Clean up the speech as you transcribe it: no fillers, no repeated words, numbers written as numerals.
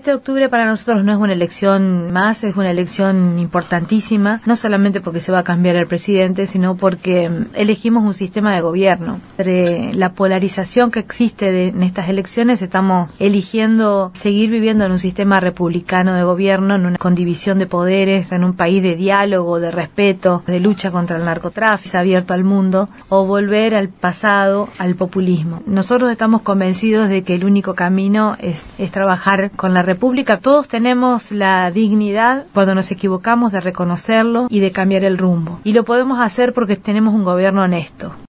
Este octubre para nosotros no es una elección más, es una elección importantísima, no solamente porque se va a cambiar el presidente, sino porque elegimos un sistema de gobierno. Entre la polarización que existe en estas elecciones, estamos eligiendo seguir viviendo en un sistema republicano de gobierno, con división de poderes, en un país de diálogo, de respeto, de lucha contra el narcotráfico, abierto al mundo, o volver al pasado, al populismo. Nosotros estamos convencidos de que el único camino es trabajar con la República. Todos tenemos la dignidad, cuando nos equivocamos, de reconocerlo y de cambiar el rumbo. Y lo podemos hacer porque tenemos un gobierno honesto.